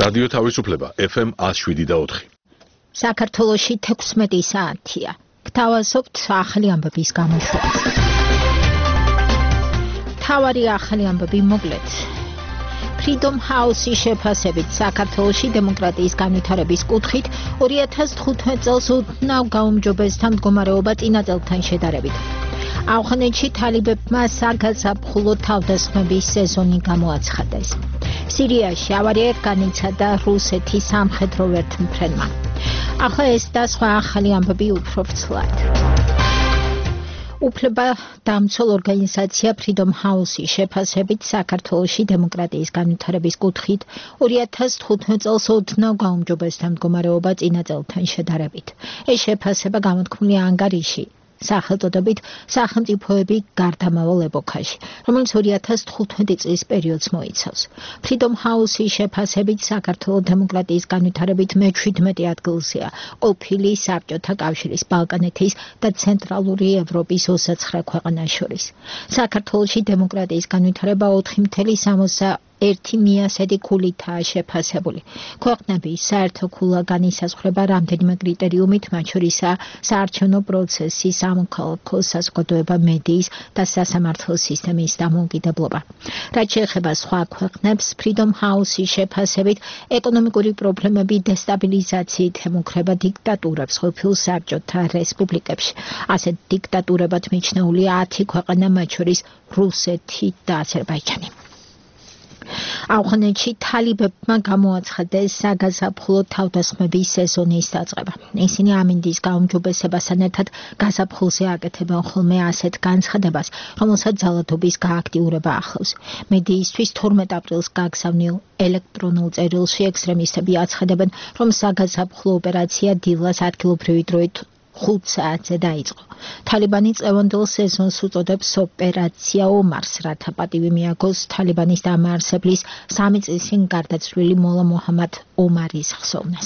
რადიო თავისუფლება FM 107.4. საქართველოში 16 საათია. გთავაზობთ ახალი ამბების გამოშვებას. თავარი ახალი ამბები მოკლედ. Freedom House-ი შეფასებით საქართველოში დემოკრატიის განვითარების კუთხით 2015 წელს უდნავ გაუმჯობესდა მდგომარეობა წინა წელთან შედარებით. ავღანეთში თალიბებმა საგაზაფხულო თავდასხმების სეზონი გამოაცხადეს. სირიაში ავარია განიცადა რუსეთის სამხედრო ვერტმფრენმა. ახლა ეს და სხვა ახალი ამბები უფრო ვრცლად. უფლება დამცველ ორგანიზაცია Freedom House-ი შეფასებით საქართველოში დემოკრატიის განვითარების კუთხით 2015 წელს ოდნავ გაუმჯობესდა მდგომარეობა წინა წელთან შედარებით. ეს შეფასება გამოთქმულია ანგარიში სახელწოდებით სახელმწიფოები გარდამავალ ეპოქაში, რომელიც 2015 წლის პერიოდს მოიცავს. Freedom House-ი შეფასებით საქართველოს დემოკრატიის განვითარებით მე-17 ადგილზეა ყოფილი საბჭოთა კავშირის, ბალკანეთის და ცენტრალური ევროპის 29 ქვეყანას შორის. საქართველოში დემოკრატიის განვითარება 4,61 მიასედი ქულითაა შეფასებული. ქვეყნების საერთო ქულა განისაზღვრება რამდენიმე კრიტერიუმით, მათ შორისაა საარჩევნო პროცესი, სამოქალაქო საზოგადოება, მედიის და სასამართლო სისტემის დამოუკიდებლობა. რაც შეეხება სხვა ქვეყნებს, Freedom House-ი შეფასებით ეკონომიკური პრობლემები დესტაბილიზაციით ემუქრება დიქტატურებს ყოფილ საბჭოთა რესპუბლიკებში. ასეთ დიქტატურებად მიჩნეულია 10 ქვეყანა, მათ შორის რუსეთი და აზერბაიჯანი. ავღანეთში თალიბებმა გამოაცხადეს საგაზაფხულო თავდასხმების სეზონის დაწყება. ისინი ამინდის გაუმჯობესებასთან ერთად გაზაფხულზე აკეთებენ ხოლმე ასეთ განცხადებას, რომელსაც ძალადობის გააქტიურება ახლავს. მედიისთვის 12 აპრილს გაგზავნილ ელექტრონულ წერილში ექსტრემისტები აცხადებენ, რომ საგაზაფხულო ოპერაცია დილას ადგილობრივი დროით 5 საათზე დაიწყო. თალიბანი წევანდელ სეზონს უწოდებს ოპერაცია ომარს, რათა პატივი მიაგოს თალიბანის დამაარსებლის 3 წლის წინ გარდაცვლილი მოლა მოჰამად ომარის ხსოვნას.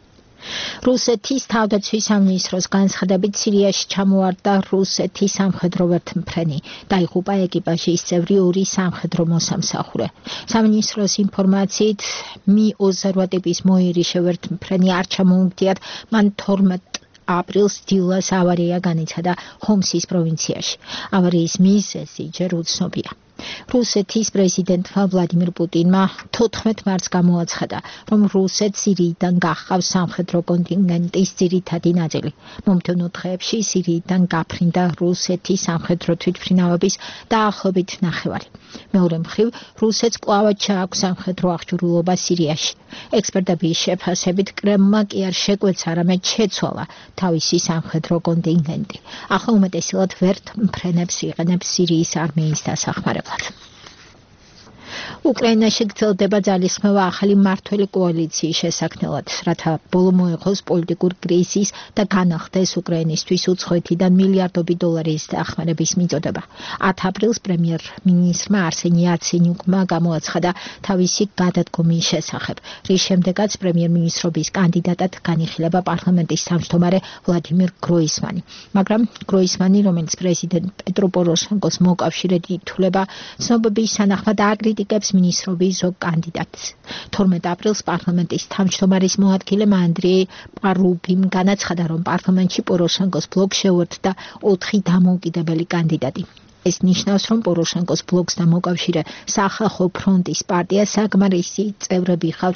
რუსეთის თავდაცვის სამინისტროს განცხადებით სირიაში ჩამოვარდა რუსეთის სამხედრო ვერტმფრენი. დაიღუპა ეკიპაჟის წევრი 2 სამხედრო მოსამსახურე. სამინისტროს ინფორმაციით Mi-28 ტიპის მოირიშე ვერტმფრენი არ ჩამოუგდიათ, მან 12 აპრილს დილას ავარია განიცადა ჰომსის პროვინციაში. ავარიის მიზეზი ჯერ უცნობია. რუსეთის პრეზიდენტმა ვლადიმირ პუტინმა 14 მარტს გამოაცხადა, რომ რუსეთს სირიიდან გახავს სამხედრო კონტინგენტის ძირითადი ნაწილი. მომდევნო დღეებში სირიიდან გაფრინდა რუსეთის სამხედრო თვითმფრინავების დაახლოებით ნახევარი. მეორე მხრივ, რუსეთს კვლავ ჩააქვს სამხედრო აღჭურვილობა სირიაში. ექსპერტების შეფასებით კრემლმა კი არ შეკვეცა, არამედ შეცვალა თავისი სამხედრო კონტინგენტი. ახლა უმეტესად ვერტმფრენებს იყენებს სირიის არმიის დასახმარებლად. უკრაინაში გრძელდება ძალისხმევა ახალი მმართველი კოალიციის შესაქმნელად, რათა ბოლო მოეღოს პოლიტიკურ კრიზისს და განახდეს უკრაინისთვის უცხოეთიდან მილიარდობით დოლარის დახმარების მიწოდება. 10 აპრილს პრემიერ-მინისტრმა არსენი იაცენიუკმა გამოაცხადა თავისი გადადგომის შესახებ, რის შემდეგაც პრემიერ-მინისტრობის კანდიდატად განიხილება პარლამენტის თავმჯდომარე ვლადიმირ გროისმანი. მაგრამ გროისმანი, რომელიც პრეზიდენტ პეტრო პოროშენკოს მოკავშირედ ითვლება, ცნობების თანახმად აკრიტიკებს მინისტრობის ზოგ კანდიდატს. 12 აპრილს პარლამენტის თავმჯდომარის მოადგილემ ანდრეი პარუბიმ განაცხადა, რომ პარლამენტში პოროშენკოს ბლოკს შეუერთდა 4 დამოუკიდებელი კანდიდატი. ეს ნიშნავს, რომ პოროშენკოს ბლოკს და მოკავშირე სახალხო ფრონტის პარტია საკმარისი წევრები ხავთ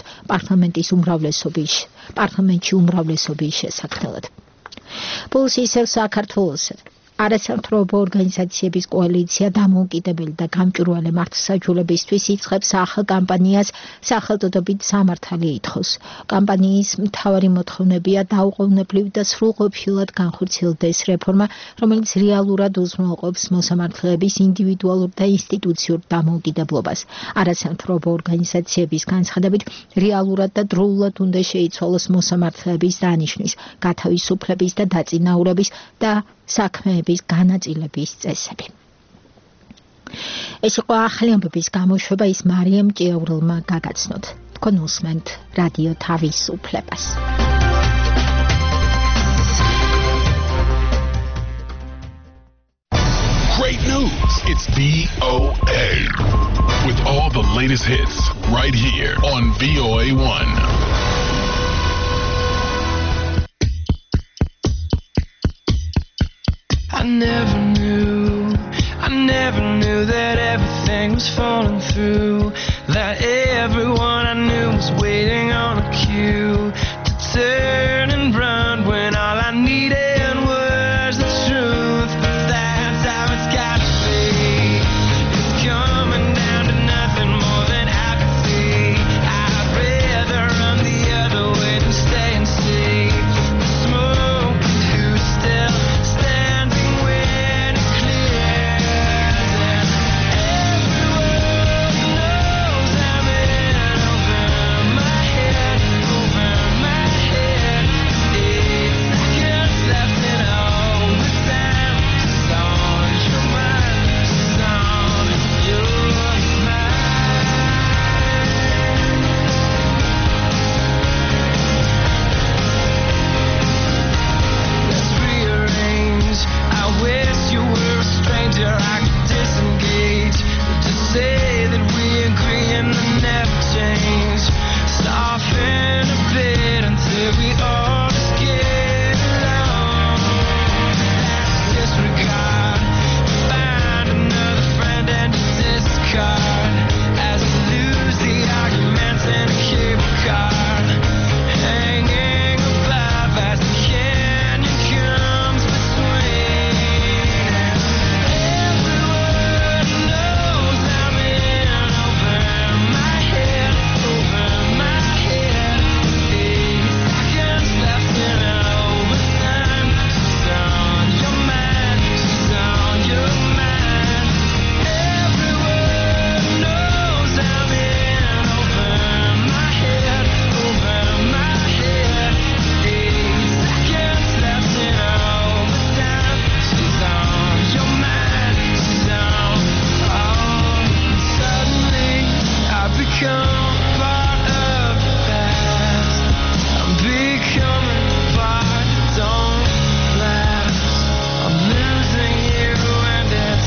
პარლამენტში უმრავლესობის შესაქმნელად. პულსი ისევ საქართველოსა. არასამთავრობო ორგანიზაციების კოალიცია დამოუკიდებელი და გამჭვირვალე მართლმსაჯულებისთვის იწყებს ახალ კამპანიას სახელწოდებით სამართალი ითხოვს. კამპანიის მთავარი მოთხოვნებია დაუყოვნებლივ და სრულყოფილად განხორციელდეს რეფორმა, რომელიც რეალურად უზრუნველყოფს მოსამართლეების ინდივიდუალურ და ინსტიტუციურ დამოუკიდებლობას. არასამთავრობო ორგანიზაციების განცხადებით, რეალურად და დროულად უნდა შეიცვალოს მოსამართლეების დანიშვნის, გათავისუფლების და დაწინაურების და საქმეების განაწილების წესები. ეს იყო ახალი ამბების გამოშვება, ის მარიამ ჭიაურელმა გაგაცნოთ. თქვენ უსმენთ რადიო თავისუფლებას. great news. It's VOA. With all the latest hits right here on VOA1. I never knew that everything was falling through, that everyone I knew was waiting on a cue to turn and run when all I needed was the truth. But that's how it's gotta be. It's coming down to nothing more than apathy. I'd rather run the other way than stay and see the smoke. Who's still standing when it clears? And everyone knows I'm in over my head, over my head. 8 seconds left in overtime. She's on your mind, she's on your mind. Let's rearrange. I wish you were a stranger I could disengage. Just say that we agree and then never change. Soften a bit until we all just get along. That's disregard. Find another friend and discard as we lose the arguments in a cable car. Hanging above as the canyon comes between. Everyone knows I'm in over my head, over my head. 8 seconds left in overtime. She's on your mind, she's on your mind. Everyone knows I'm in over my head, over my head. 8 seconds left in overtime. She's on your mind, she's on. Suddenly I've become part of the past. I'm becoming part that don't last. I'm losing you and it's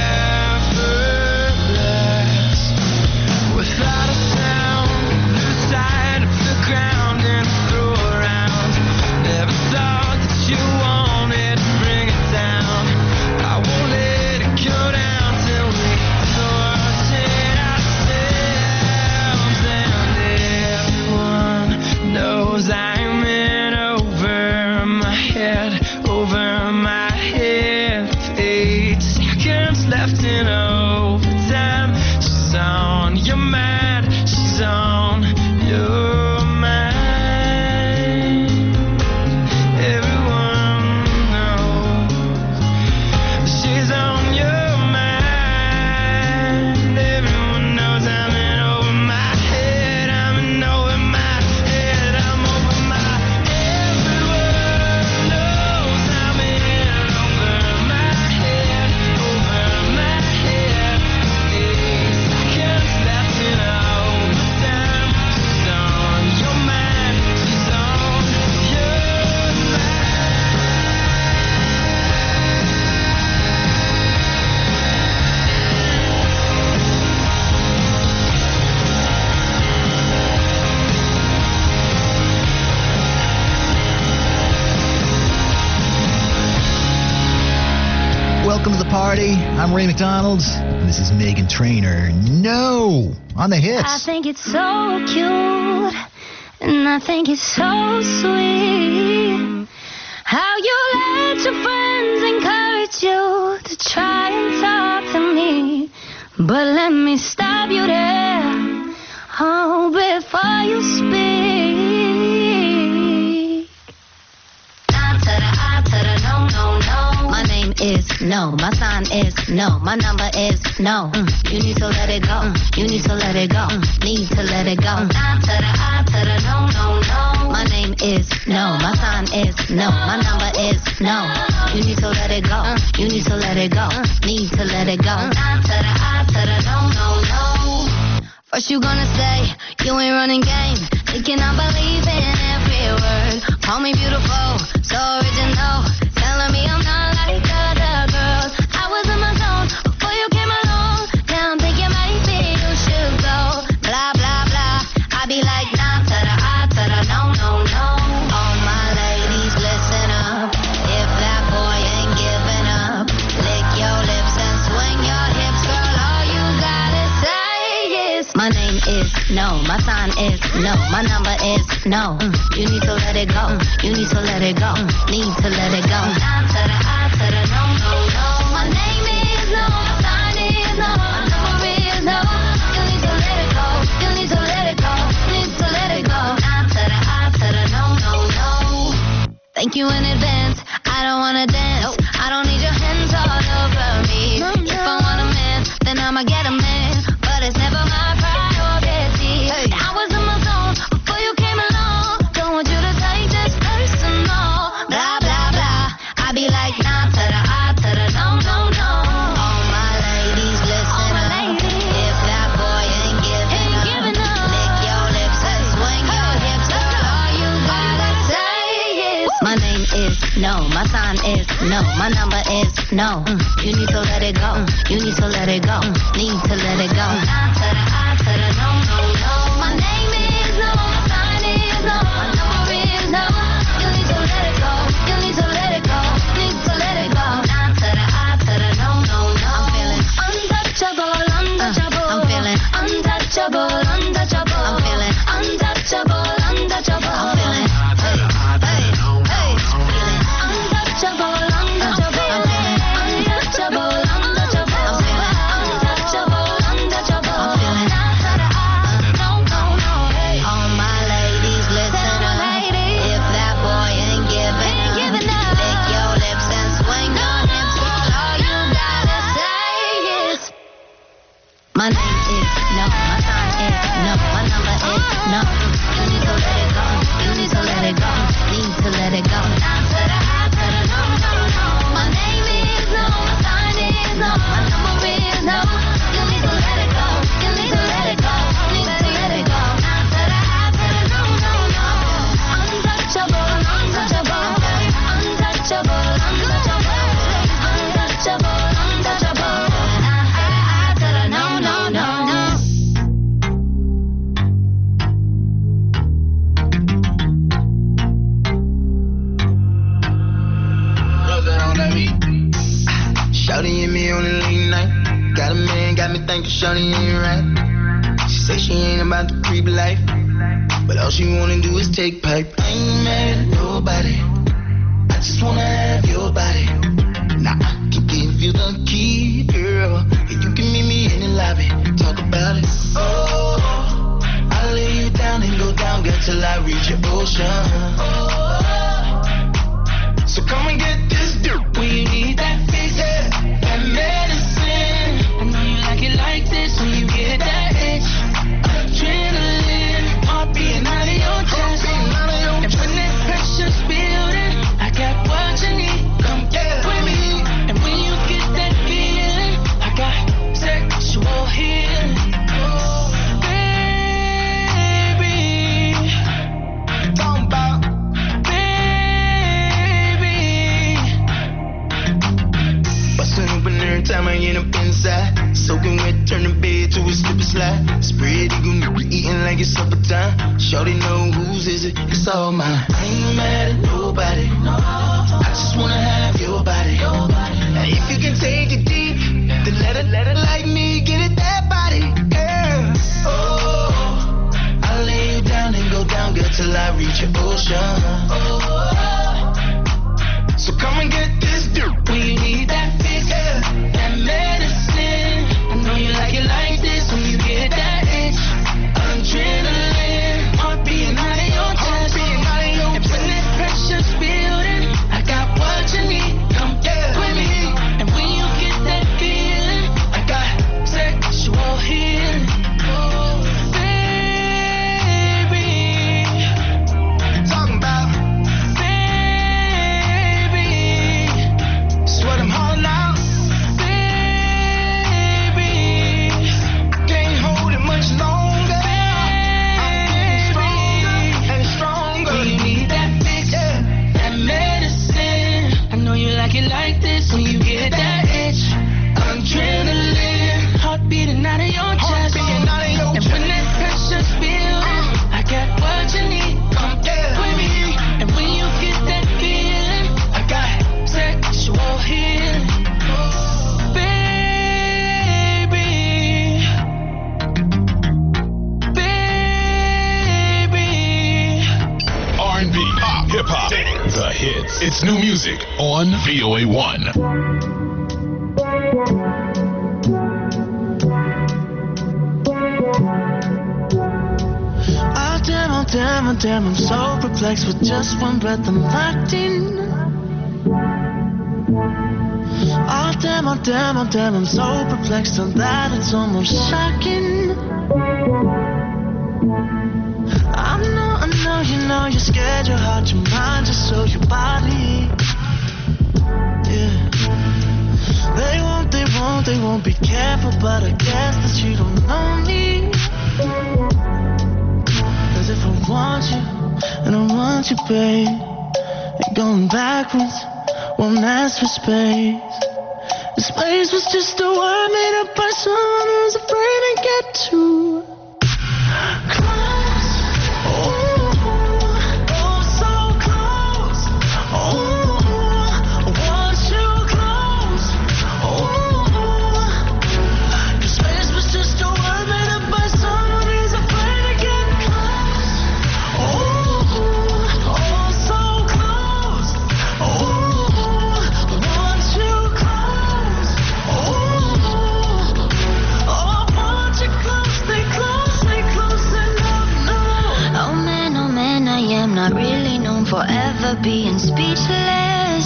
effortless. Without a sound, lose sight of the ground and throw around. Never thought that you wanted to bring it down. I won't let it go down till we sort it ourselves. And everyone knows I'm in over my head, over my head. 8 seconds left in overtime. She's on your mind, she's on your mind. Everyone knows she's on your mind. Everyone knows I'm in over my head. I'm in over my head. I'm over my. Everyone knows I'm in over my head, over my head. 8 seconds left in overtime. She's on your mind. She's on your Welcome to the party. I'm Ray McDonald, and this is Meghan Trainor. No! On the I hits. think it's so cute, and I think it's so sweet how you let your friends encourage you to try and talk to me. But let me stop you there, oh, before you speak. I to the I to the no, no, no. My name is no, my sign is no, my number is no. You need to let it go, you need to let it go, need to let it go. I to the no, no, no. My name is no, my sign is no, my number is no. You need to let it go, you need to let it go, need to let it go. I to the no, no, no. First you gonna say you ain't running game, thinking I believe in every word. Call me beautiful, so original, telling me I'm not like other girls. I was in my zone. is no. My sign is no. My number is no. You need to let it go. You need to let it go. Need to let it go. Down to the I to the no, no, no. My name is no. My sign is no. My number is no. You need to let it go. You need to let it go. Need to let it go. Down to the I to the no, no, no. Thank you in advance. I don't wanna dance. I don't need your hands all over me. If I want a man, then I'ma get a man. But it's never my priority. I was in my zone before you came along. Don't want you to take this personal. Blah, blah, blah. I be like, nah to the I to the no, no, no. All my ladies, listen up. If that boy ain't giving up, lick your lips and swing your hips. All you gotta say is, my name is no. My sign is no. My number is no. You need to let it go. You need to let it go. Need to let it go. Down to the I to the no, no, no. My name is no. My sign is no. My number is no. You need to let it go. You need to let it go. Need to let it go. Down to the I to the no, no, no. I'm feeling untouchable, untouchable. I'm feeling untouchable, untouchable. I'm feeling untouchable, untouchable. I'm feeling untouchable, untouchable. I'm feeling untouchable, untouchable. I'm feeling untouchable, untouchable. I'm feeling down to the I, no, no, no. All my ladies, listen up. If that boy ain't giving up, lick your lips and swing your hips. All you gotta say is, my name is no. My sign is no. My number is no. You need to let it go. You need to let it go. Need to let it go. Down to the I to the no, no, no. My name is no. My sign is no. My number is no. You need to let it go. You need to let it go. Need to let it go. Down to the I to the no, no, no. Untouchable, untouchable. Untouchable, untouchable. Untouchable, untouchable. I to the no, no, no, no. Shawty and me on a late night. Got a man, got me thinking Shawty ain't right. She say she ain't about the creep life, but all she wanna do is take pipe. I ain't mad at nobody, I just wanna have your body. Now I can give you the key, girl, and you can meet me in the lobby. Talk about it. Oh, I'll lay you down and go down, girl, till I reach your ocean. Oh, so come and get this dirt when you need that fix, that medicine. I know you like it like this when you get that itch. Adrenaline, heart beating out of your chest. And when that pressure's building, I got what you need. Come get with me. And when you get that feeling, I got sexual healing. Baby, talking about. Every time I end up inside, soaking wet, turn the bed to a slip and slide. Spread eagle, we eating like it's supper time. Shawty know whose is it, it's all mine. I ain't mad at nobody, no. I just wanna have your body. And if you can take it deep, then let it like me, get it that body, girl. Oh, I'll lay you down and go down, girl, till I reach your ocean. Oh, so come and get this dirt when you need that fix, that medicine. I know you like it like this when you get that itch. Adrenaline, heart beating out of your chest. And when that pressure's building, I got what you need. Come get with me. And when you get It's new music on VOA1. Oh damn, I'm so perplexed. With just one breath I'm locked in. Oh damn, I'm so perplexed on that it's almost shocking. I know, you know you're scared, your heart, your mind, just so your body. Yeah. They won't be careful, but I guess that you don't know me. Cause if I want you, and I want you, babe, ain't going backwards, won't ask for space. The space was just a word made up by someone who's afraid to get too close. Oh, so close. Oh, I want you close. Oh, the space was just a word made up by someone who's afraid to get close. Oh, so close. Oh, I want you close. Oh, I want you close. Stay close enough. Oh man, I am not really known for ever being speechless.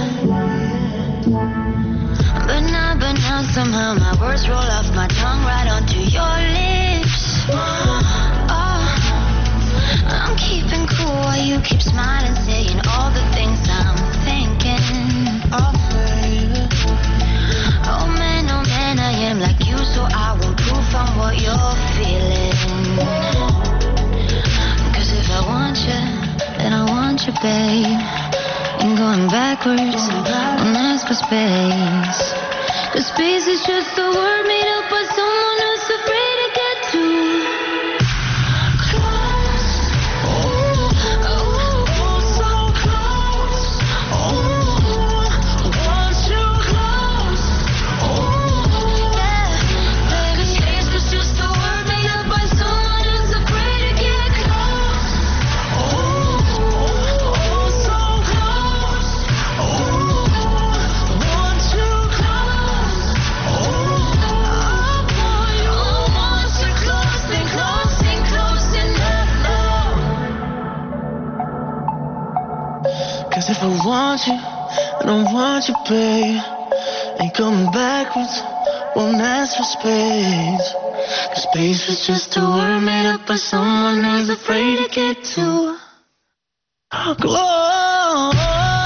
But now somehow my words roll off my tongue right onto your lips. Oh, I'm keeping cool while you keep smiling, saying all the things I'm thinking. Oh, baby. Oh man, I am like you, so I won't proof on what you're feeling. Cause if I want you, then I want you, babe. Ain't going backwards, won't ask for space. Cause space is just a word made up by someone who's afraid to get too close. Oh, so close. Oh, I want you close. Yeah, cause space was just a word made up by someone who's afraid to get close. Oh, so close. I want you close. I want you close. Stay close enough. Cause if I want you, I don't want you, babe. Ain't coming backwards, won't ask for space. Cause space was just a word made up by someone who's afraid to get too close.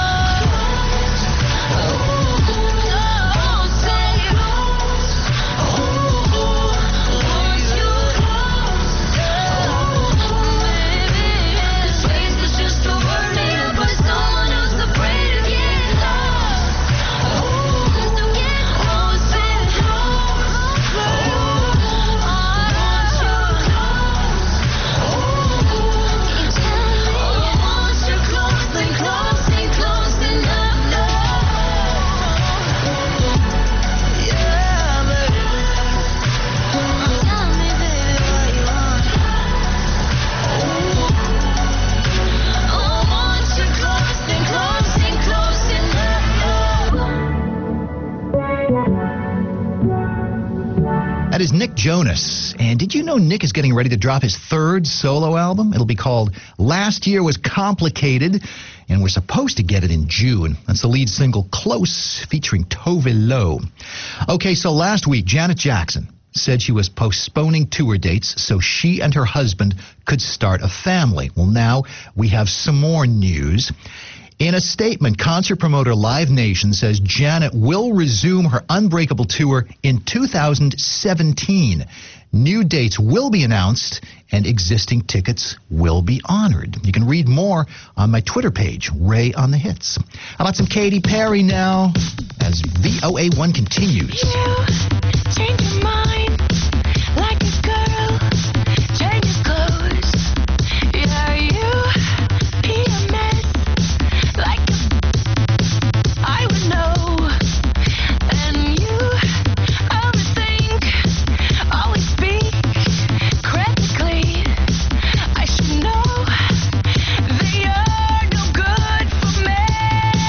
That is Nick Jonas. And did you know Nick is getting ready to drop his third solo album? It'll be called Last Year Was Complicated, and we're supposed to get it in June. That's the lead single, Close, featuring Tove Lo. Okay, so last week, Janet Jackson said she was postponing tour dates so she and her husband could start a family. Well, now we have some more news. In a statement, concert promoter Live Nation says Janet will resume her Unbreakable tour in 2017. New dates will be announced and existing tickets will be honored. You can read more on my Twitter page, Ray on the Hits. How about some Katy Perry now as VOA1 continues? You change your mind like a girl changes clothes. Yeah, you be a mess like I would know. And you always think, always speak critically. I should know that you're no good for me.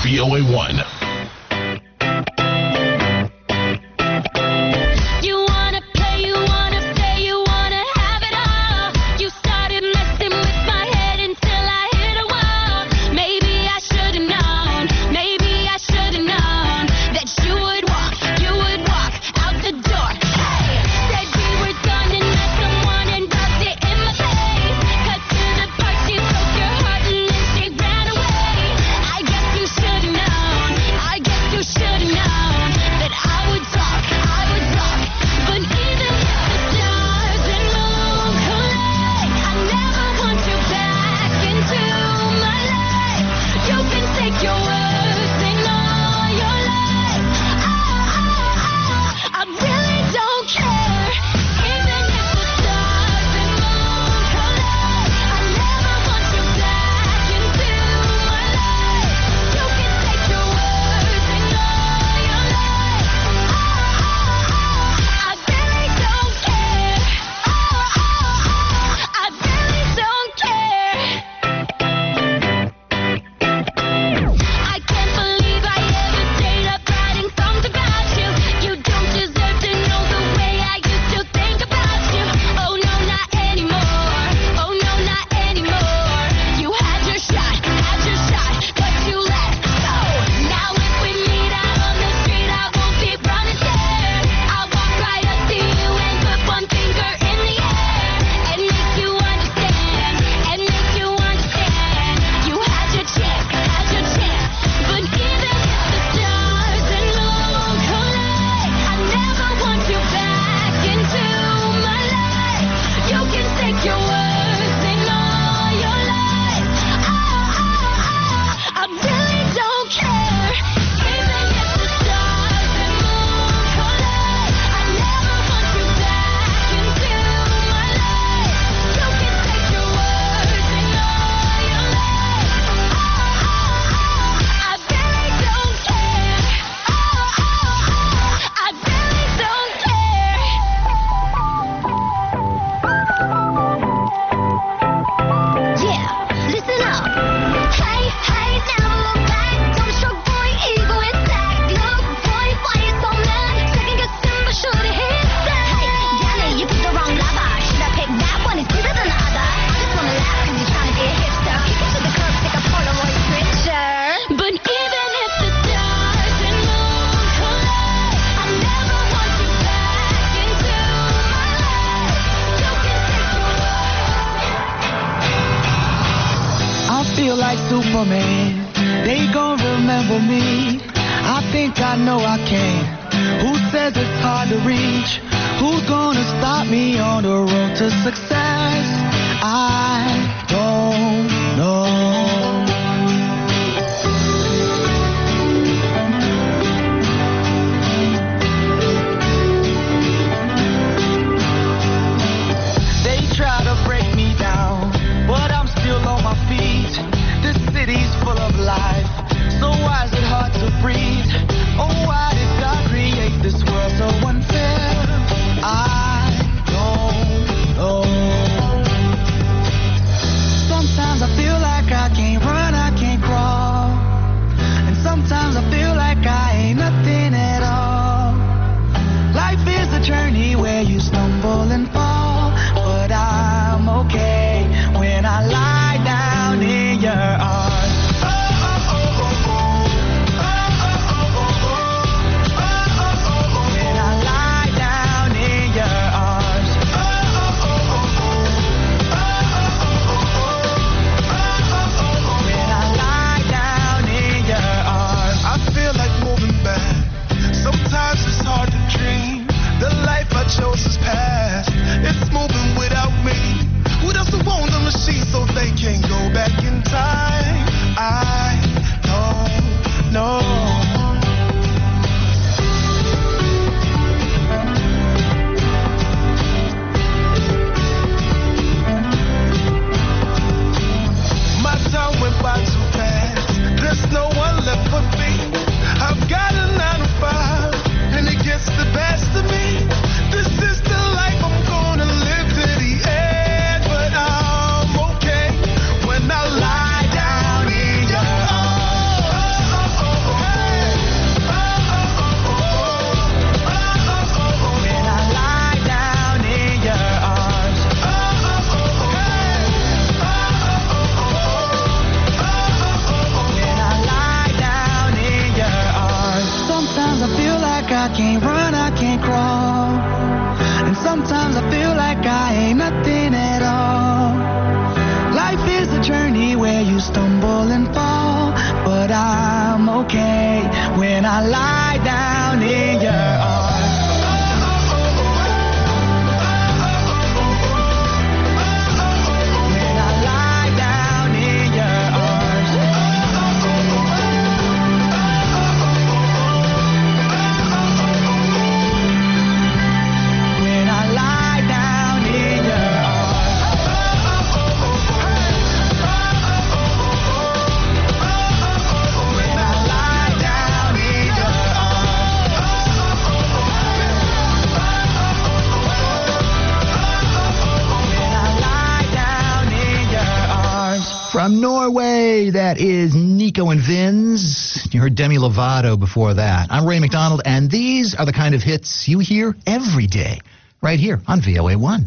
VOA1. You wanna play, you wanna stay, you wanna have it all. You started messing with my head until I hit a wall. Maybe I should've known, maybe I should've known that you would walk out the door. Hey, said we were done and met someone and rubbed it in my face. Cut to the part, she broke your heart and then she ran away. I guess you should've known, I guess you should've known that I would talk. But even if the stars and moon collide, I never want you back into my life. You can take your words and all your life. I really don't care. Even if the stars and moon collide, I never want you back into my life. You can take your words and all your life. I really don't care. I really don't care. I can't believe I ever stayed up writing songs about you. You don't deserve to know the way I used to think about you. Oh no, not anymore. Oh no, not anymore. You had your shot, but you let go. Now if we meet out on the street, I won't be running scared. I'll walk right up to you and put one finger in the air and make you understand. You had your chance. But even if the stars and moon collide, I never want you back into my life. You can take your words and all your life. I really don't care. Even if the stars and moon collide, I never want you back into my life. You can take your words and all your life. I really don't care. I really don't care. Yeah, listen up. Hey, never look back. Don't show boy, ego intact. Look, boy, why you so mad? Second guessing, but should've hit that. Hey, Danny, you picked the wrong lover. Should I pick that one? It's sweeter than the other. I just wanna laugh 'cause you're trying to be a hipster. Kick it to the curb, take a Polaroid picture. But even if the stars and moon collide, I never want you back into my life. You can take your I feel like Superman. They gon' remember me. I think I know I can. Who says it's hard to reach? Who's gonna stop me on the road to success? I don't know. They try to break me down, but I'm still on my feet. This city's full of life, so why is it hard to breathe? Oh, why did God create this world so unfair? I don't know. Sometimes I feel like I can't run, I can't crawl. And sometimes I feel like I ain't nothing at all. Life is a journey where you stumble and fall, but I'm okay when I lie down in your arms. Oh, oh, oh, oh, oh. Oh, oh, oh, oh, oh. stumble and fall, but I'm okay when I lie down in your arms. When I lie down in your arms. When I lie down in your From Norway, that is Nico and Vins. You heard Demi Lovato before that. I'm Ray McDonald, and these are the kind of hits you hear every day, right here on VOA1.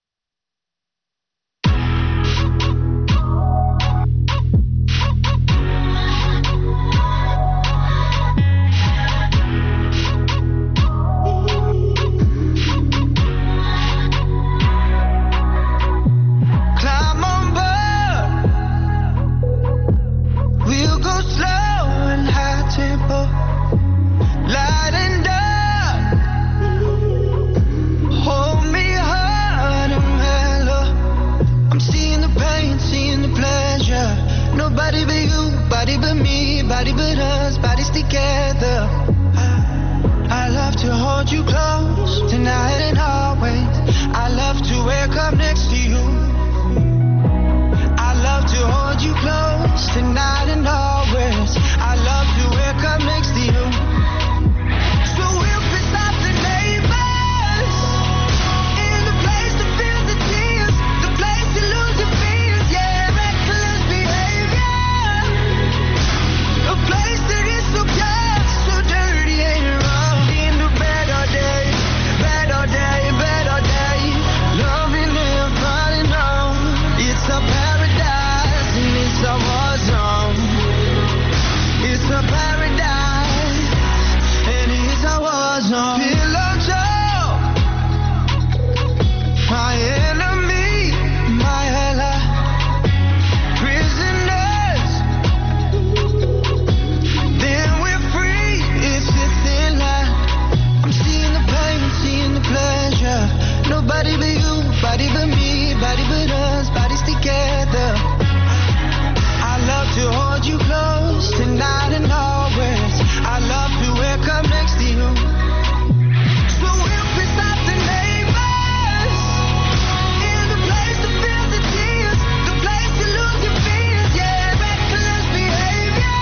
Body but us, bodies together. I love to hold you close tonight and always. I love to wake up next to you. I love to hold you close tonight and always. I love to wake up next to you. So we'll piss off the neighbors in the place to feel the tears, the place to lose your fears, yeah, reckless behavior. A place that is so pure, so dirty and wrong. In the bed all day, bed all day, bed all day. Loving and falling on. It's a paradise and it's a war zone. It's a paradise and it's a war zone. Pillow talk, my enemy, my ally. Prisoners. Then we're free, it's a thin line. I'm seeing the pain, seeing the pleasure. Nobody but you, body but me, body but us, bodies together. I love to hold you close tonight and always. I love to wake up next to you. So we'll piss off the neighbors in the place to feel the tears, the place to lose your fears, yeah, reckless behavior.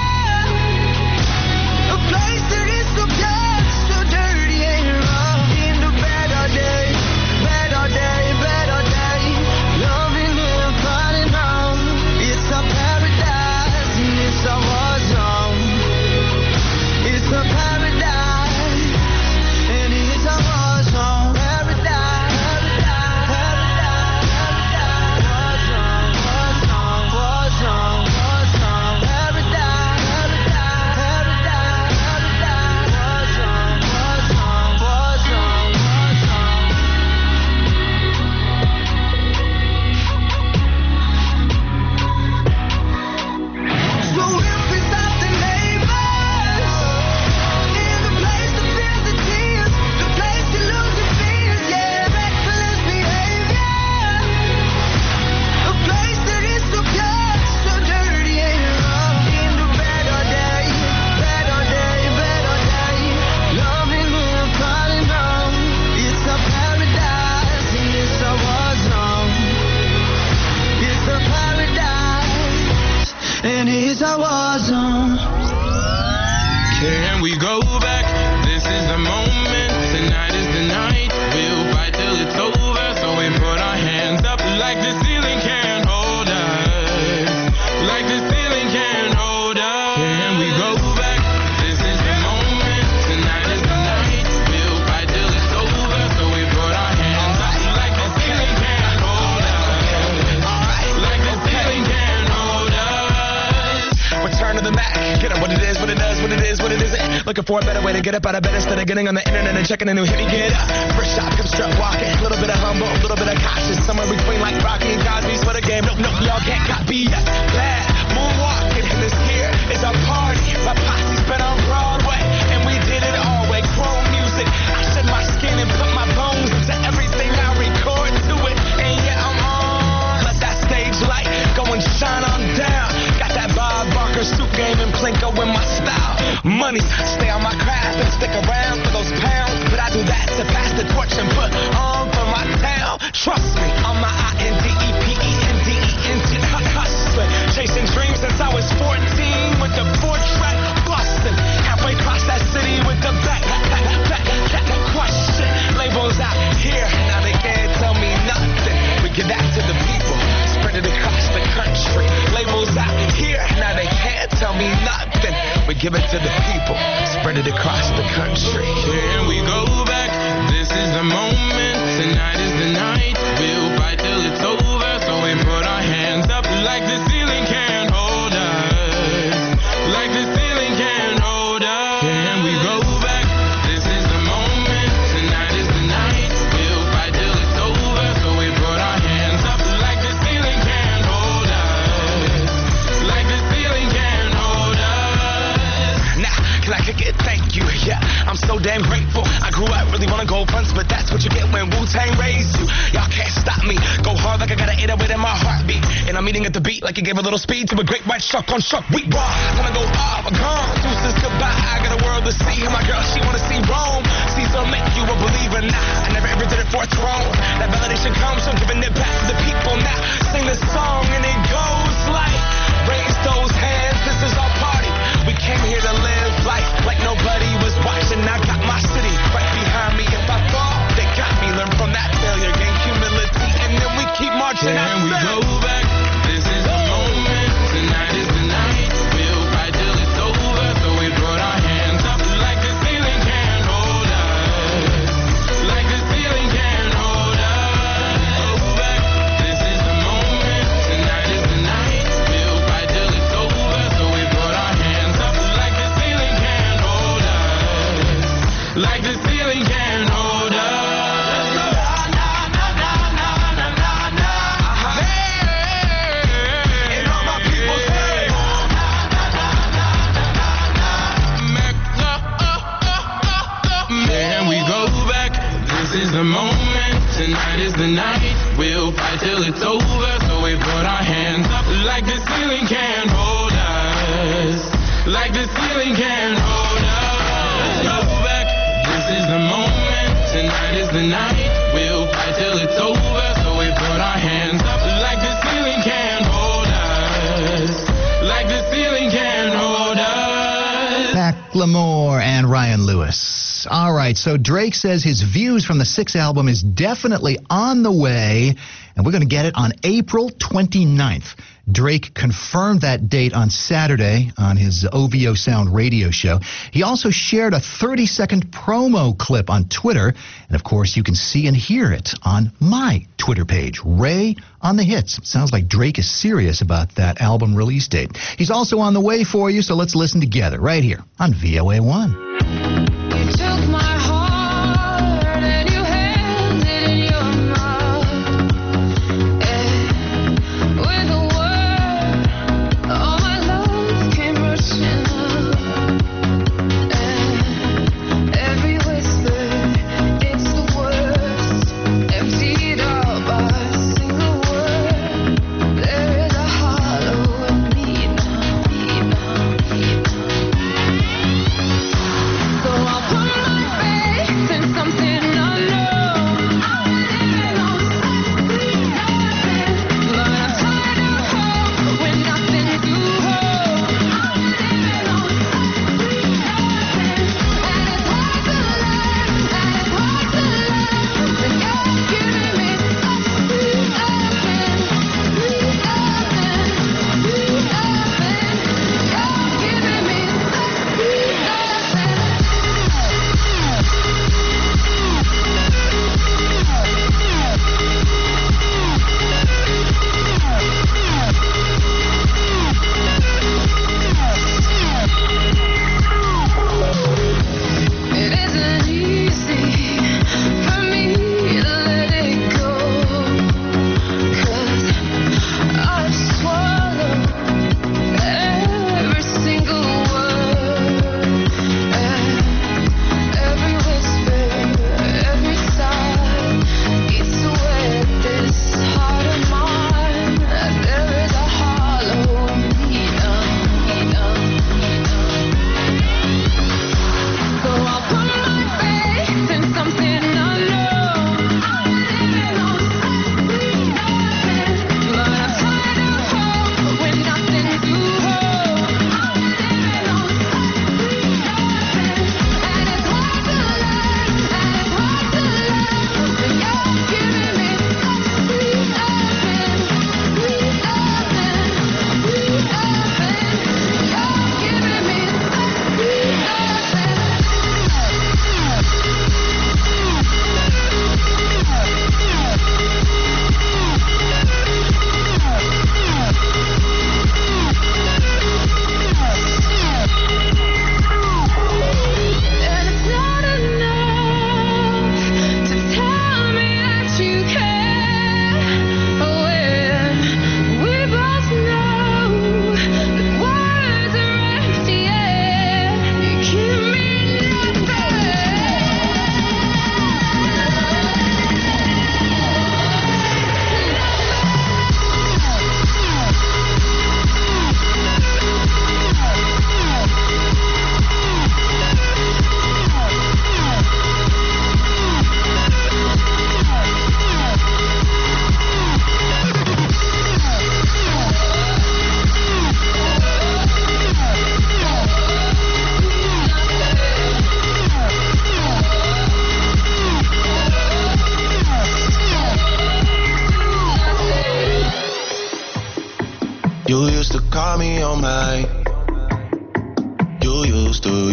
A place that is so pure, so dirty and wrong. In the bed all day, bed all day, bed all day. Loving and falling on. It's a paradise and it's a war zone. It's a paradise and it's a war zone. Paradise, paradise, paradise, war zone, war zone, war zone, paradise, paradise, paradise, war zone, war zone, war zone, war zone. So we'll piss off the neighbors in the place to feel the tears, the place to lose your fears, yeah, reckless behavior. A place that is so pure, so dirty and wrong. In the bed all day, bed all day, bed all day. Loving and falling on. It's a paradise and it's a war zone. It's a paradise and it's a war zone. Can we go back? This is the moment. Tonight is the night. We'll fight till it's over. So we put our hands up like the ceiling can't hold us. Like the ceiling can't hold us. Can we go back? This is the moment. Tonight is the night. We'll fight till it's over. So we put our hands up like the ceiling can't hold us. Like the ceiling can't hold us. Return to the Mac. Get up what it is, what it does, what it is, what it isn't. Looking for a better way to get up out of bed instead of getting on the internet and checking a new hit. Me get up. First shot, come strut walking. A little bit of humble, a little bit of cautious. Somewhere between like Rocky and Cosby's for the game. Nope, nope, y'all can't copy us. Glad, move honeys. Stay on my craft and stick around for those pounds. But I do that to pass the torch and put on for my town. Trust me, on my INDEPENDENT hustling. Chasing dreams since I was 14 with the 4-track bustin'. Halfway across that city with the back question. Labels out here, now they can't tell me nothing. We give that to the people, spread it across the country. Labels out here, now they can't tell me nothing. We give it to the people, spread it across the country. Here we go back. This is the moment. Tonight is the night. We'll fight till it's over. So we put our hands up like the ceiling can't hold us. Like the ceiling can't hold us. Here we go back. This is the moment. Tonight is the night. We'll fight till it's over. So we put our hands up like the ceiling can't hold us. Like the ceiling can't hold us. Now, can I kick it? Thank you. Yeah, I'm so damn grateful. I grew up really wanna go fronts, but that's what you get when Wu-Tang raised you. Y'all can't stop me. Go hard like I got an 808 in my heartbeat. And I'm eating at the beat like it gave a little speed to a great white shark on shark. We raw. Gonna go off, gone. Deuces goodbye. I got a world to see. And my girl, she wanna see Rome. Caesar make you a believer. Nah, I never ever did it for a throne. That validation comes from giving it back to the people. Now sing this song and it goes like, raise those hands. This is our party. We came here to live life like nobody was watching. I got my city right behind me. If I fall, they got me. Learn from that failure, gain humility, and then we keep marching. And we go back. This is the moment. Tonight is the night. We'll fight till it's over. So we put our hands up like the ceiling can't hold us. Like the ceiling can't hold us. Go back. This is the moment. Tonight is the night. We'll fight till it's over. So we put our hands up like the ceiling can't hold us. Like the ceiling can't hold us. This is the moment, tonight is the night. We'll fight till it's over. So we put our hands up like the ceiling can't hold us. Like the ceiling can't hold us. Go back. This is the moment, tonight is the night. We'll fight till it's over. So we put our hands up like the ceiling can't hold us. Like the ceiling can't hold us. Macklemore and Ryan Lewis. All right, so Drake says his Views from the 6th album is definitely on the way, and we're going to get it on April 29th. Drake confirmed that date on Saturday on his OVO Sound radio show. He also shared a 30-second promo clip on Twitter, and of course you can see and hear it on my Twitter page, Ray on the Hits. Sounds like Drake is serious about that album release date. He's also on the way for you, so let's listen together right here on VOA1. You took my heart and you held it in your mouth. With a word, all my love came rushing out. Every whisper, it's the worst. Emptied out by a single word. There is a hollow in me now. So I'll put my You used to call me on my. You used to.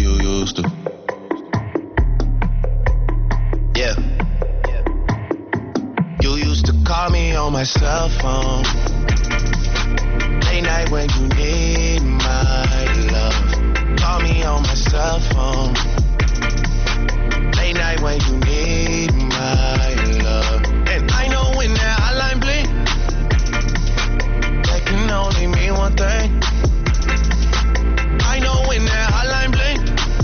Yeah. You used to call me on my cell phone. Late night when you need my love. Call me on my cell phone. Late night when you need my love. And I know when that hotline blink, that can only mean one thing. I know when that hotline blink,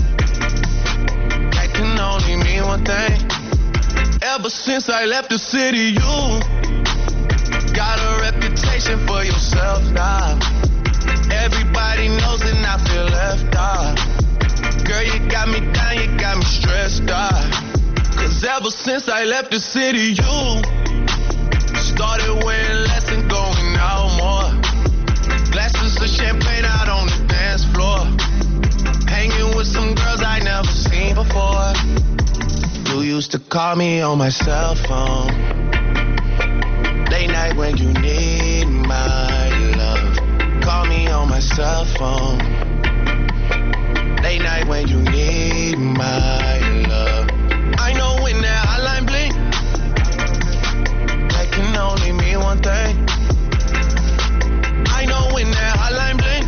that can only mean one thing. Ever since I left the city, you got a reputation for yourself now. Everybody knows and I feel left out. Girl, you got me down, you got me stressed out. Cause ever since I left the city, you started wearing less and going out more. Glasses of champagne out on the dance floor. Hanging with some girls I never seen before. You used to call me on my cell phone. Late night when you need my love. Call me on my cell phone. Late night when you need my love. I know when that hotline blink, that can only mean one thing. I know when that hotline blink,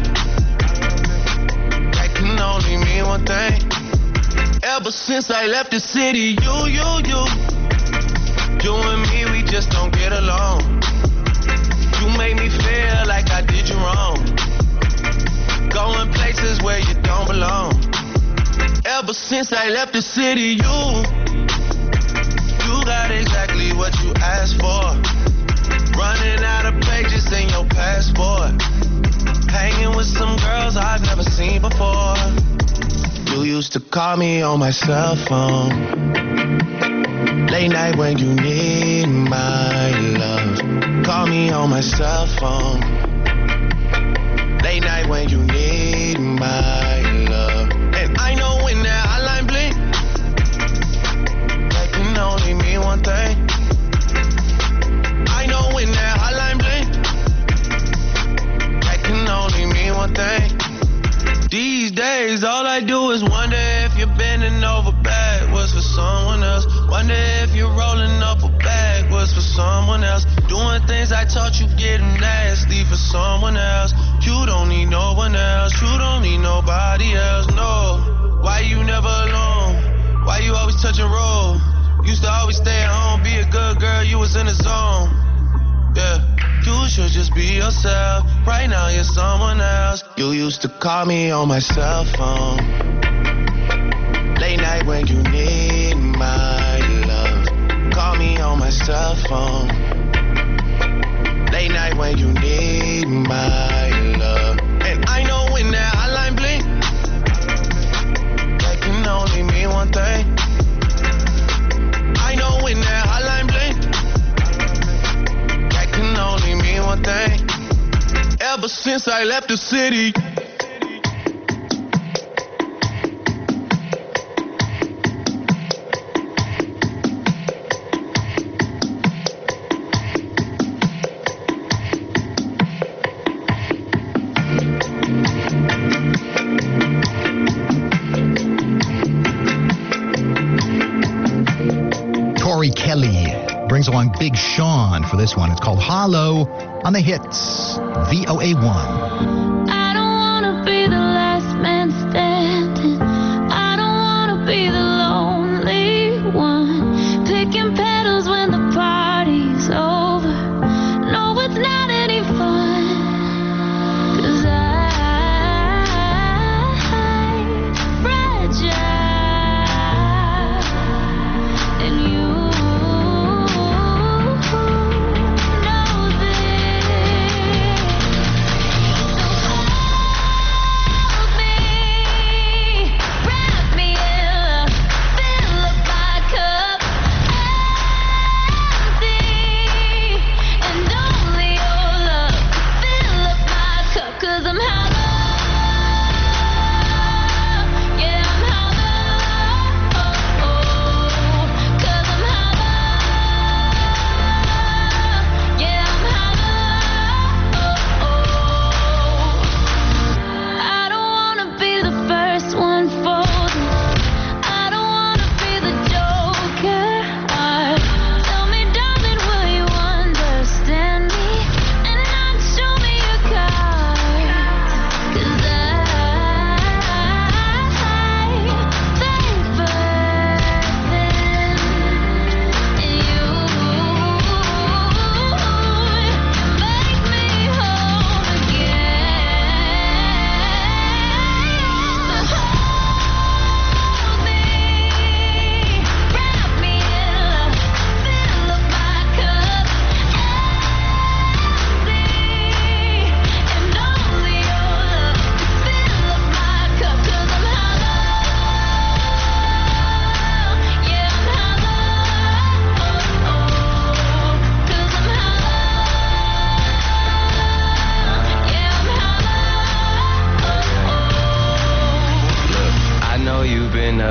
that can only mean one thing. Ever since I left the city, you and me, we just don't get along. You made me feel like I did you wrong. Going places where you don't belong. Ever since I left the city, you got exactly what you asked for. Running out of pages in your passport. Hanging with some girls I've never seen before. You used to call me on my cell phone. Late night when you need my love. Call me on my cell phone. Late night when you need my love. And I know when that hotline blink, that can only mean one thing. I know when that hotline blink, that can only mean one thing. These days all I do is wonder if you're bending over backwards for someone else. Wonder if you're rolling up a backwards for someone else. Doing things I taught you getting nasty for someone else. You don't need no one else. You don't need nobody else, no. Why you never alone? Why you always touch and roll? Used to always stay at home, be a good girl, you was in the zone. Yeah, you should just be yourself. Right now you're someone else. You used to call me on my cell phone. Late night when you need my love. Call me on my cell phone. Late night when you need my love. And I know when that hotline blink, that can only mean one thing. I know when that hotline blink, that can only mean one thing. Ever since I left the city. Tori Kelly brings along Big Sean for this one. It's called Hollow on the Hits, VOA1. I don't wanna be the last man standing. I don't wanna be the lonely one. Picking petals when the party's over. No, it's not any fun. 'Cause I'm fragile. And you know this.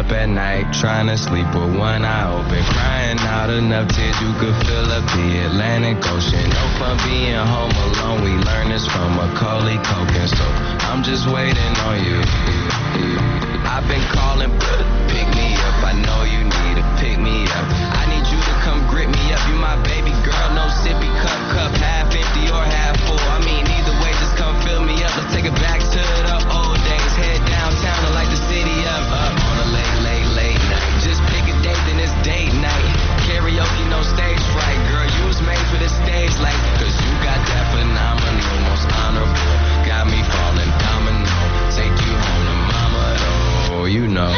up at night, trying to sleep with one eye open, crying out enough tears you could fill up the Atlantic Ocean. No fun being home alone, we learned this from Macaulay Culkin, so I'm just waiting on you. I've been calling, but pick me up, I know you need to pick me up. I need you to come grip me up, you my baby girl, no sippy cup, half empty or half full. I mean, either way, just come fill me up, let's take it back to the old days. Head downtown to light the city up on a late night. Just pick a date, then it's date night. Karaoke, no stage fright, girl, you was made for the stage light. Cause you got that phenomenal, most honorable, got me falling domino. Take you home to mama, oh, you know.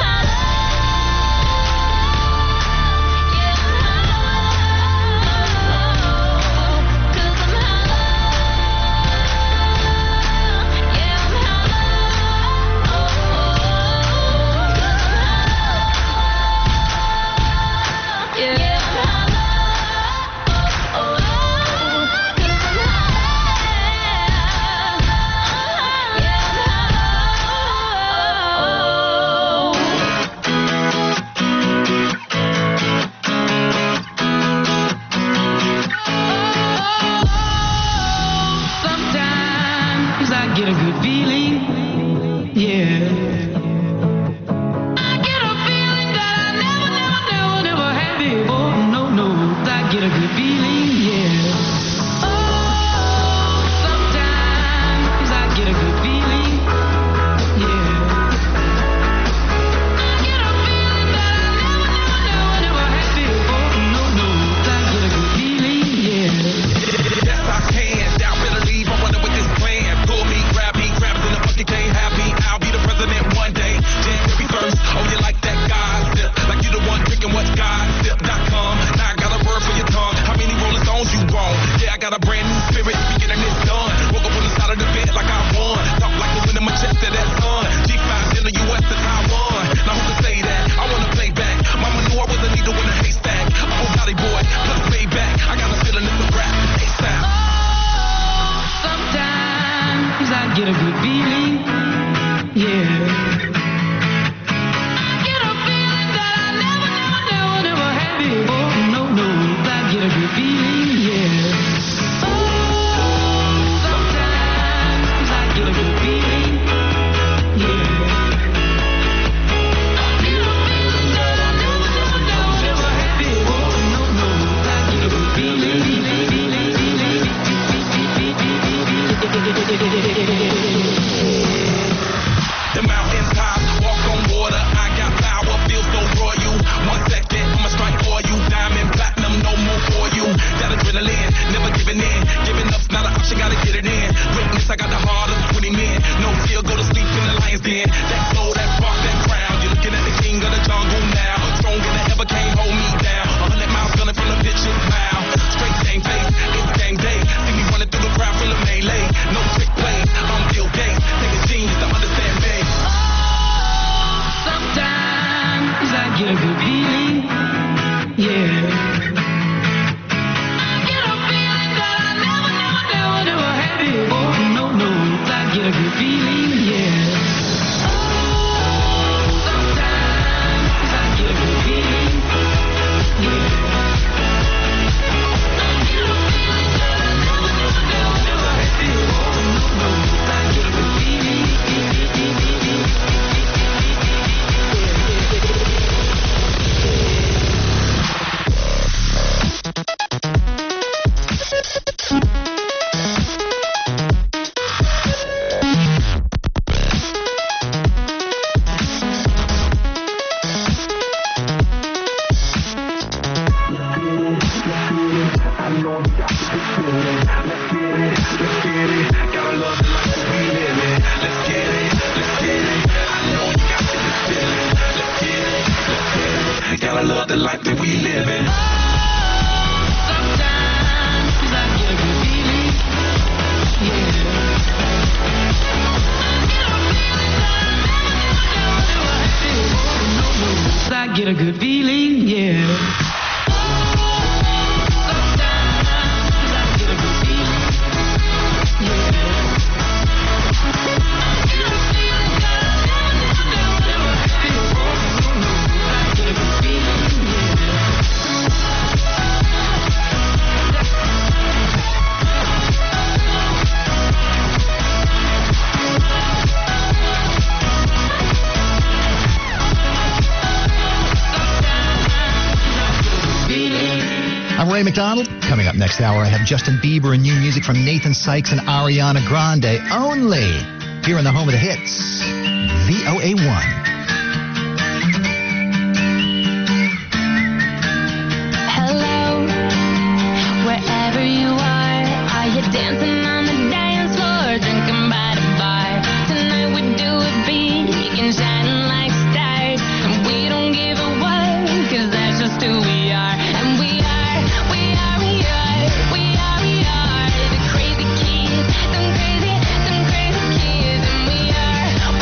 Sometimes I get a good feeling, yeah. I get a feeling that I never had before. No, I get a good feeling, yeah. Oh, sometimes I get a good feeling, yeah. I get a feeling that I never had before. No, I get a good feeling, yeah. Yes, I can. Doubt better leave. I'm running with this plan. Pull me, grab me, grab us in the bucket, can't have me. I'll be the president one day. January 1st. Oh, you like that gossip? Like you the one drinking what's gossip.com. Now I got a word for your tongue. How many Rolling Stones you want? Yeah, I got a brand new spirit. We getting this done. Woke up on the side of the bed like I won. Talk like the wind in my chest to that sun. G5 in the US to Taiwan. Now who can say that? I wanna play back. Mama knew I was a needle in a haystack. Oh, Valley boy, plus payback. I got a feeling it's a rap. ASAP. Sometimes I get a good feeling, yeah. I get a feeling that I never had before. No, I get a good feeling, yeah. Oh, McDonald. Coming up next hour, I have Justin Bieber and new music from Nathan Sykes and Ariana Grande. Only here in the home of the hits, VOA1. Hello, wherever you are you dancing on the dance floor, drinking by the bar? Tonight we do it big and shining like stars, and we don't give a what, 'cause that's just who we are. And we are the crazy kids, them crazy kids, and we are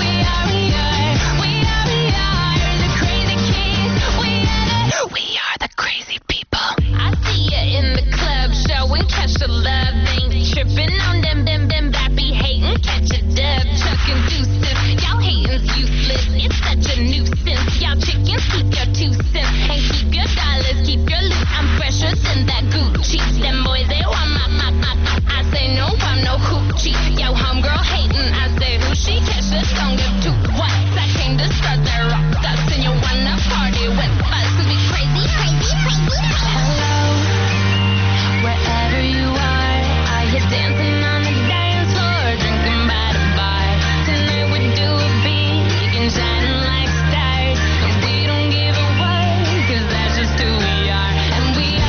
the crazy kids. We are the crazy people. I see ya in the club, showing catch the love, ain't tripping on them back be hating, catch a dub, chucking deuces. Y'all hating's useless, it's such a nuisance. Y'all chickens keep your 2 cents and keep your dollars, keep your loot. I'm fresher than that Gucci. Them boys they want my. I say no, I'm no hoochie. Yo, homegirl hating, I say who she? Catch the tongue of 2 whites. I came to start that rock dust, and you wanna party with us, 'cause we crazy. Hello, wherever you are you dancing on the dance floor, drinking by the bar? Tonight we do it big and shining like stars, and we don't give a what, 'cause that's just who we are. And we are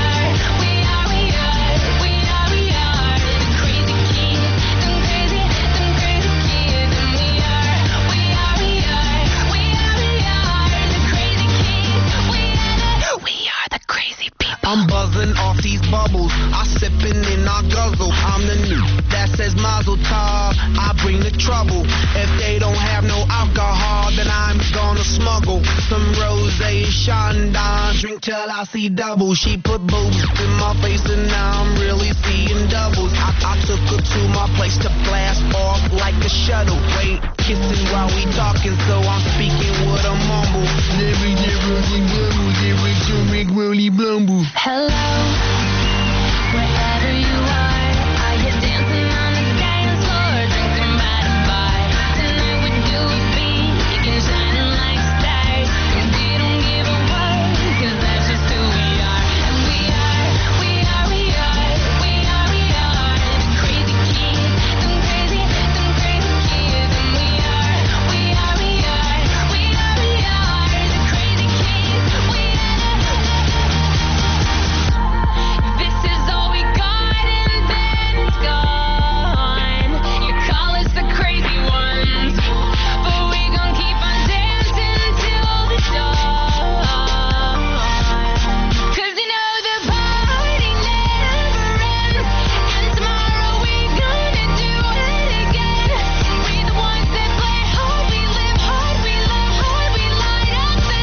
the crazy kids, them crazy kids, and we are the crazy kids. We are the crazy people. I'm buzzing off these bubbles. I sipping and I guzzle. I'm the new that says Mazel Tov. I bring the trouble. If they don't have no alcohol, then I'm gonna smuggle some rosé Chandon. Drink till I see double. She put boobs in my face and now I'm really seeing doubles. I took her to my place to blast off like a shuttle. Wait, kissing while we talking, so I'm speaking with a mumble. Hello, wherever you are you dancing on the dance floor, drinking by the bar? Tonight we do it big and shining like stars, and we don't give a what, 'cause that's just who we are. And we are the crazy kids, them crazy kids, and we are the crazy kids. This is all we got and then it's gone. You call us the crazy ones, but we gon' keep on dancing till the dawn. 'Cause you know the party never ends, and tomorrow we gonna do it again. We the ones that play hard, we live hard, we love hard, we light up the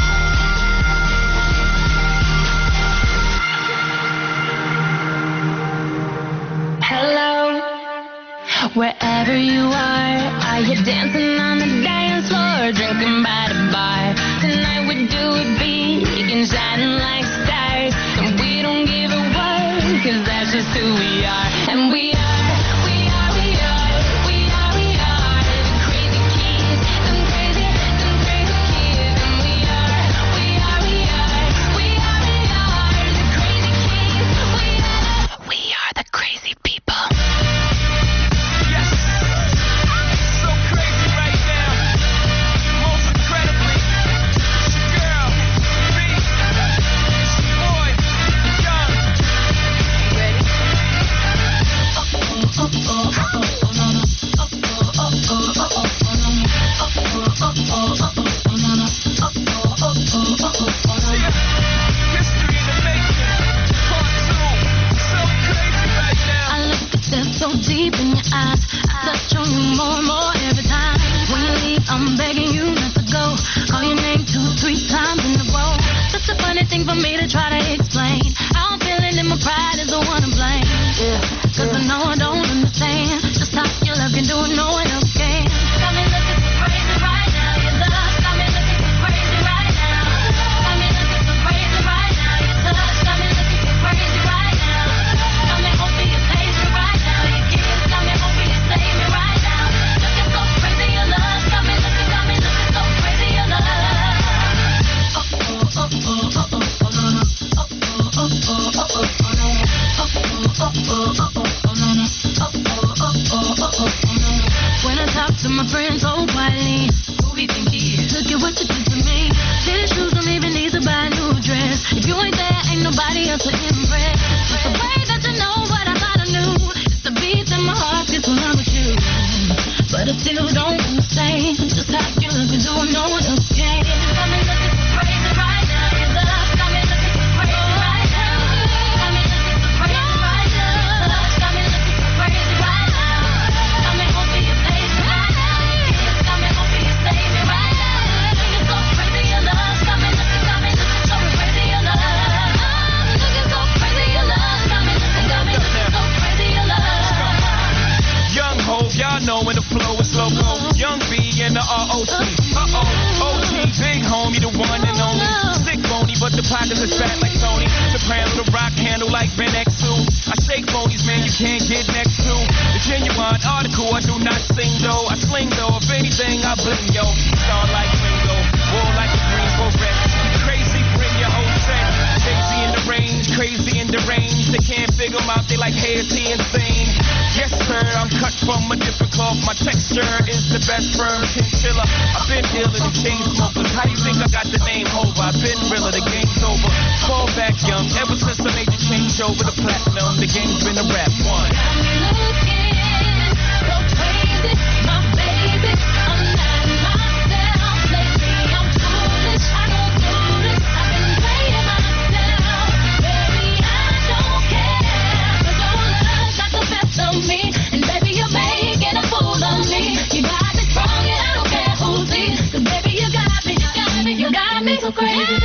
Hello, wherever you are you dancing on the dance floor, drinking by the bar? Tonight we do it big and shining like stars, and we don't give a what, 'cause that's just who we are. And we are the crazy kids, them crazy kids, and we are the crazy kids. We are the crazy people. Yes, so crazy right now. Most incredibly, it's your girl, B, it's your boy, Young. Ready? History in the making, part 2. So crazy right now. I look at them so deep in your eyes, I touch on you more and more every time. When you leave, I'm begging you not to go. Call your name 2-3 times in a row. Such a funny thing for me to try to explain. How I'm feeling and my pride is the one to blame. Yeah, 'cause I know I don't understand just how your love can do it, no one else can. Got me looking so crazy right now. Your love got me looking so crazy right now. Got me looking so crazy right now. Your touch got me looking so crazy right now. Got me hoping you save me right now. Your kiss got me hoping you save me right now. Just Shonda's is fat like Tony. Soprano, the rock handle like Ben X2. I shake phonies, man, you can't get next to. The genuine article, I do not sing though. I sling though, if anything, I bling yo. Star like Ringo, war like a green beret. Crazy, bring your whole set. Crazy in the range, crazy in the range. They can't figure him out, they like, hey, is he insane? Yes, sir, I'm cut from a different cloth. My texture is the best firm chinchilla. I've been dealing with chain smokers. How do you think I got the name over? I've been realer, the game's over. Fall back young, ever since I made the change over the platinum. The game's been a rap one. And baby, you're making a fool of me. You got me strong and I don't care who sees. 'Cause baby, you got me so crazy.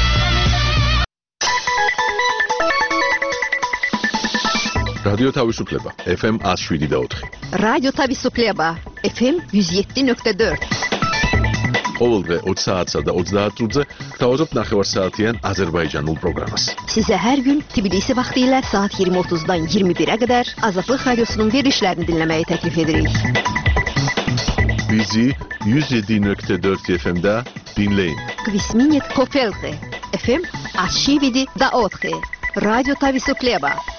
რადიო თავისუფლება FM 107.4. რადიო თავისუფლება FM 107.4. ყოველდღე 20 საათსა და 30 წუთზე გთავაზობთ ნახევარსაათიან აზერბაიჯანულ პროგრამას. Size her gün Tbilisi vaxtilə saat 20:30-dan 21-ə qədər Azadlıq Radiosunun verilişlərini dinləməyi təklif edirik. Bizi 107.4 FM-də dinləyin. Kvisminit Kofelte FM 107.4. Radyo Tavisuklieba.